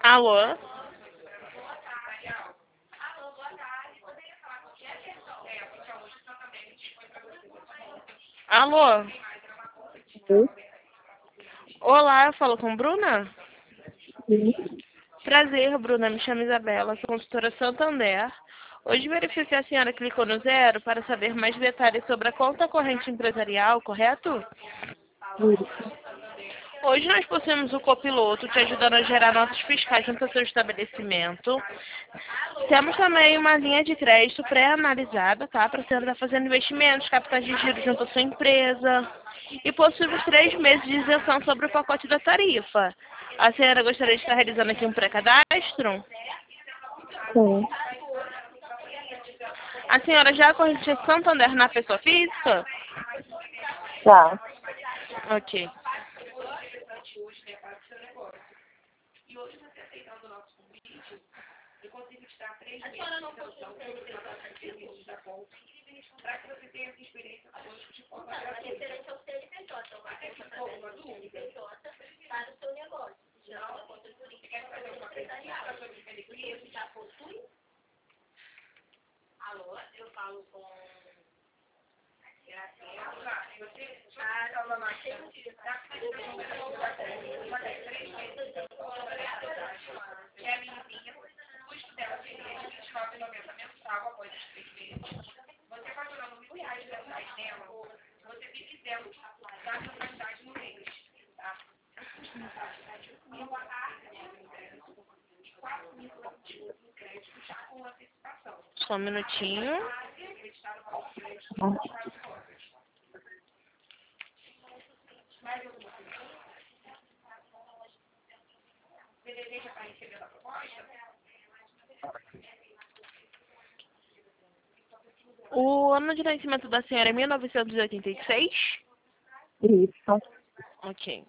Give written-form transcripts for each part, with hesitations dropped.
Alô? Alô? Oi? Olá, eu falo com Bruna? Sim. Prazer, Bruna. Me chamo Isabela, sou consultora Santander. Hoje verifiquei que a senhora clicou no 0 para saber mais detalhes sobre a conta corrente empresarial, correto? Isso. Hoje nós possuímos o copiloto te ajudando a gerar notas fiscais junto ao seu estabelecimento. Temos também uma linha de crédito pré-analisada, tá? Para a senhora estar fazendo investimentos, capitais de giro junto à sua empresa. E possuímos 3 meses de isenção sobre o pacote da tarifa. A senhora gostaria de estar realizando aqui um pré-cadastro? Sim. A senhora já corrigiu Santander na pessoa física? Tá. Ok. Só um minutinho. O ano de nascimento da senhora é 1986? Isso. Ok.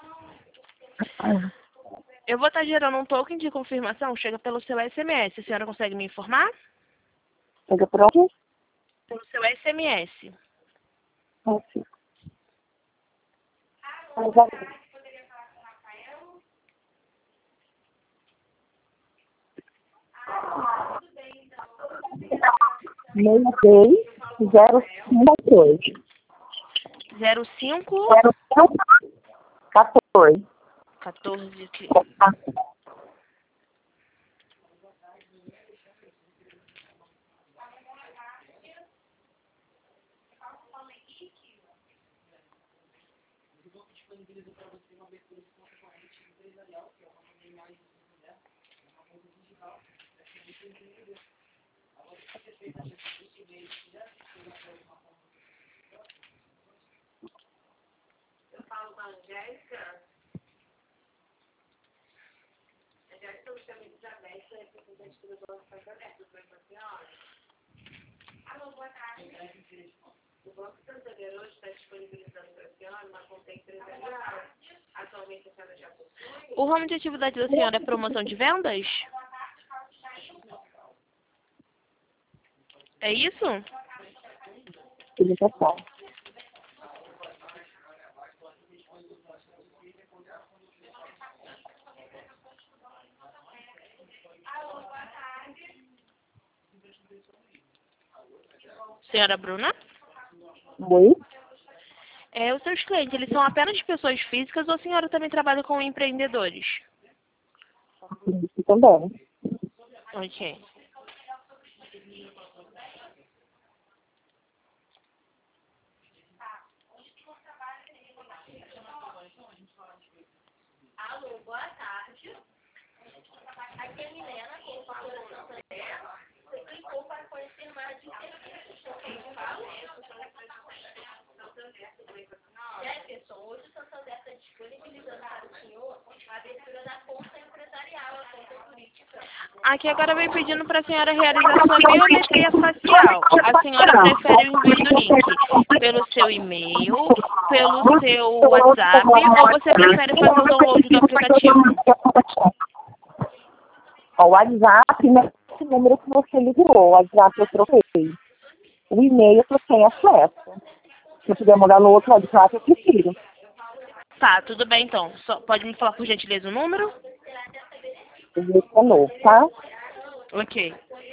Eu vou estar gerando um token de confirmação, chega pelo seu SMS. A senhora consegue me informar? Chega por onde? Pelo seu SMS. Assim. Mas aí, 052. 05 14. 14 aqui. O ramo de atividade da senhora é promoção de vendas? É isso? Ele já tá. Senhora Bruna? Oi? Os seus clientes, eles são apenas pessoas físicas ou a senhora também trabalha com empreendedores? Isso também. Ok. Aqui agora vem pedindo para a senhora realizar sua biometria facial. A senhora prefere o envio do link pelo seu e-mail, pelo seu WhatsApp ou você prefere fazer o download do aplicativo? Ó, o WhatsApp, né? Esse número que você ligou, o WhatsApp eu troquei. O e-mail eu tenho acesso. Se eu puder mandar no outro WhatsApp, eu prefiro. Tá, tudo bem então. Pode me falar por gentileza o número? Ele falou, tá? Ok.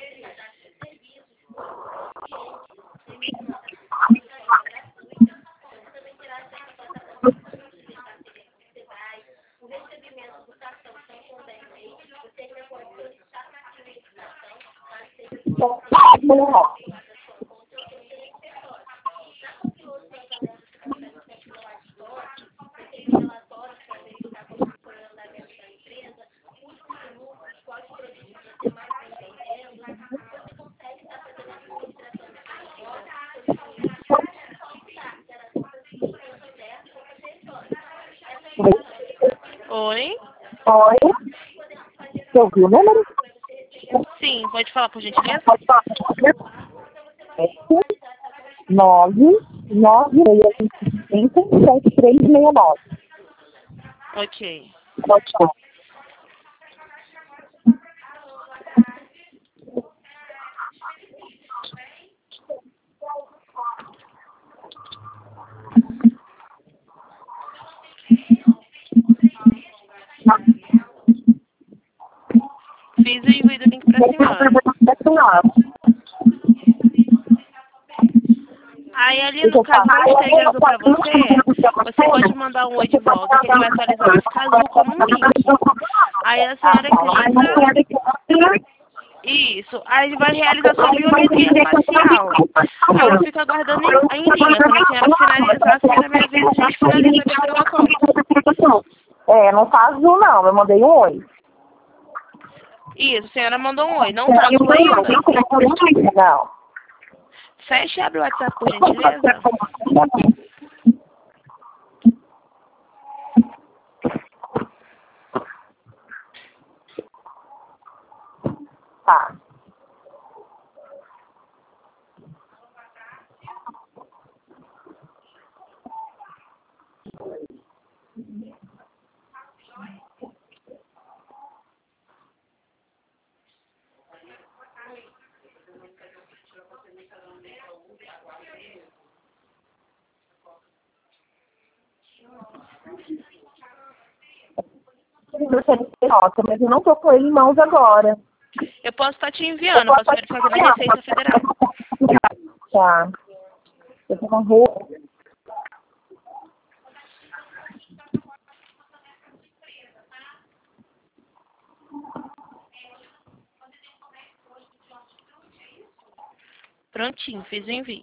Oi? Oi? Você ouviu o número? Sim, pode falar, por gentileza? 996257369. Ok. Pode falar. Fiz o envio do link pra senhora. Aí ali no caso não esteja azul pra você pode mandar um oi de volta, que ele vai atualizar pra ficar azul como um link. Aí a senhora clica, isso, aí vai realizar sua biometria facial. Aí eu fico aguardando em linha, quando a senhora finalizar, a senhora me avisa e a gente finaliza a verificação. Não tá azul não, eu mandei um oi. Isso, a senhora mandou um oi, não tá azul ainda? Não. Feche e abre o WhatsApp, por gentileza. Tá. Mas eu não tô com ele em mãos agora. Eu posso estar te enviando, eu posso verificar na Receita Federal. Tá. Eu tô com roupa. Prontinho, fiz o envio.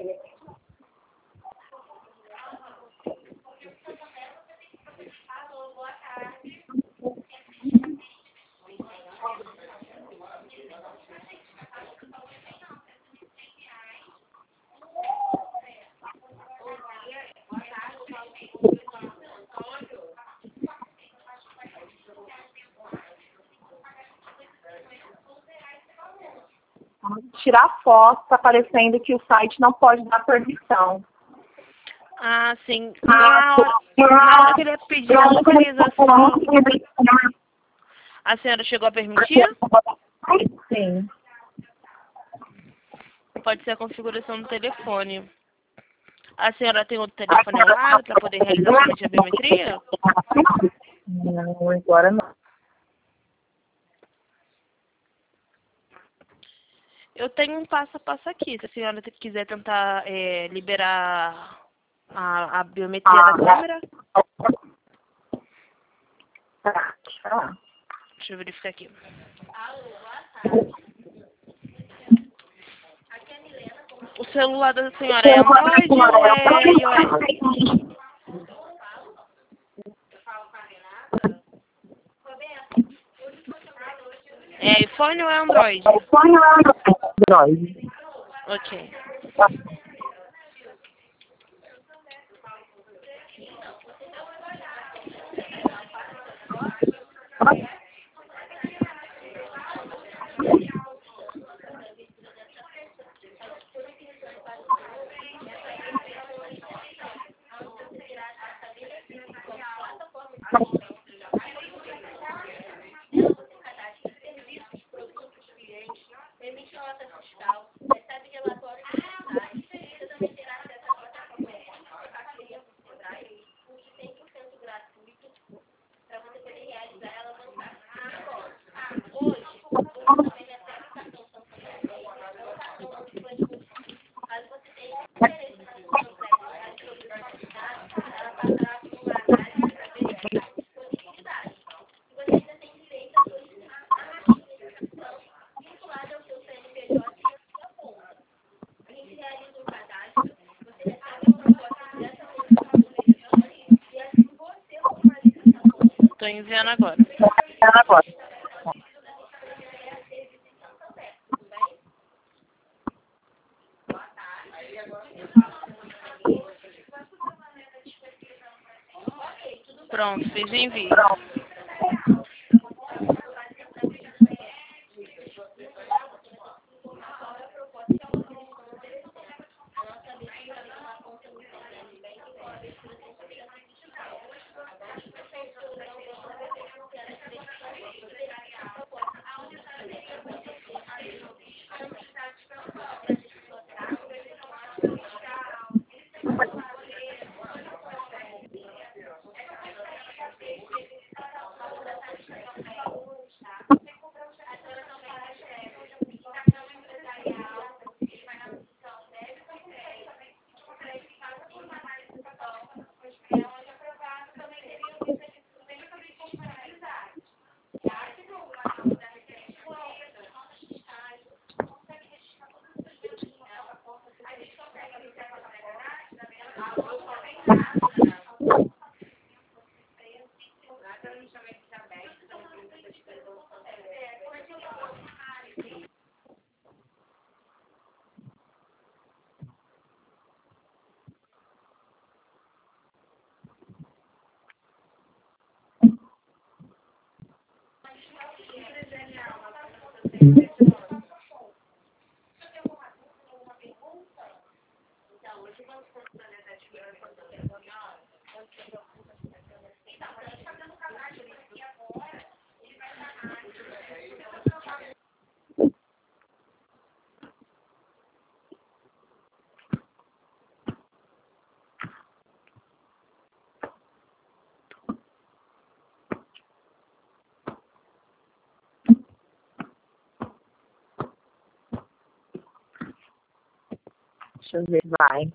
Tirar foto, tá aparecendo que o site não pode dar permissão. Ah, sim. Na hora que ele pediu a localização, a senhora chegou a permitir? Sim. Pode ser a configuração do telefone. A senhora tem outro telefone ao lado para poder realizar somente a biometria? Não, agora não. Eu tenho um passo a passo aqui. Se a senhora quiser tentar liberar a biometria da câmera. Tá. Deixa eu verificar aqui. O celular da senhora é Android ou é iOS? É iPhone ou é Android? Android. Ok. Estou enviando agora. Pronto, fiz o envio. Deixa eu ver, vai.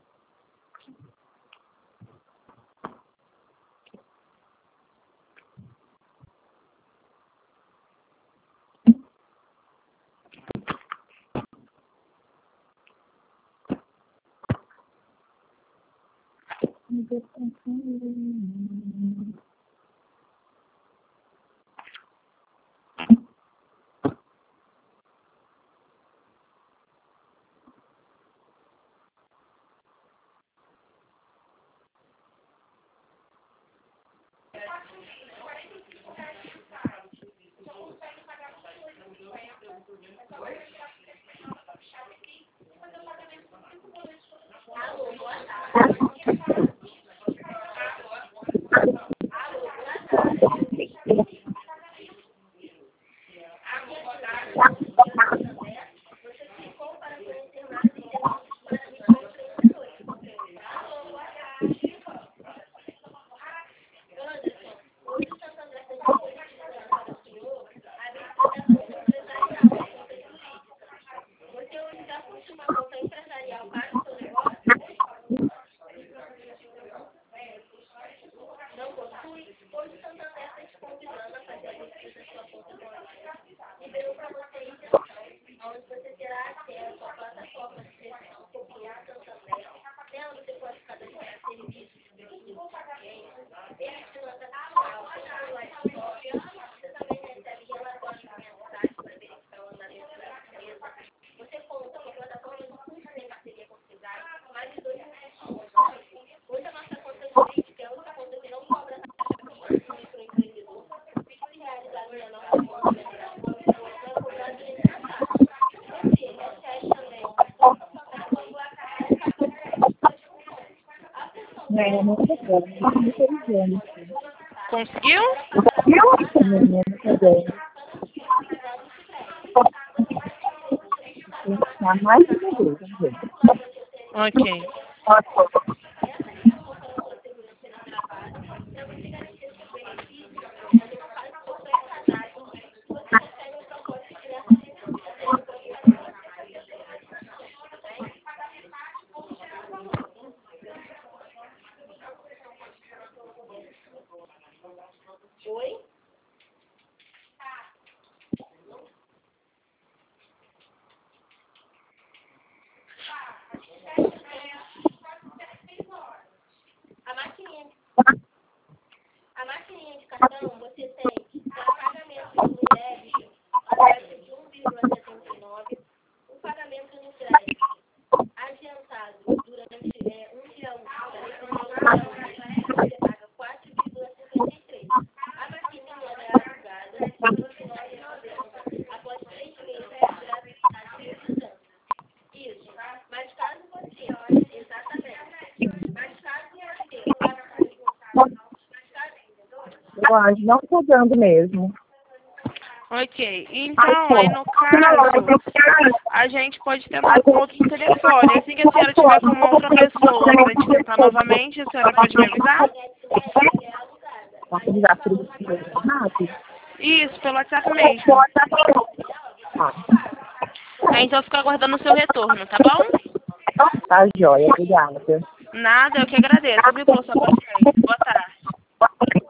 Não, não pegou. Muito inteligente. Conseguiu? Não pegou. Tá mais de uma vez, vamos ver. Ok. A maquininha de cartão, você tem para pagamento no débito a taxa de 1,79, o pagamento no crédito adiantado durante um dia útil, você paga 4,53. A maquininha é alugada e você recebendo após 3 meses de gratuidade de revisão. Isso. Mas caso você, exatamente, mas caso você, Eu acho, não tô dando mesmo. Ok. Então, aí no caso, a gente pode tentar com outro telefone. Assim que a senhora tiver com uma outra pessoa pra gente tentar novamente, a senhora pode me avisar? Posso avisar por isso rápido? Isso, pelo WhatsApp mesmo. Aí, então, eu fico aguardando o seu retorno, tá bom? Tá joia, obrigada. Nada, eu que agradeço, viu, pela sua paciência. Boa tarde.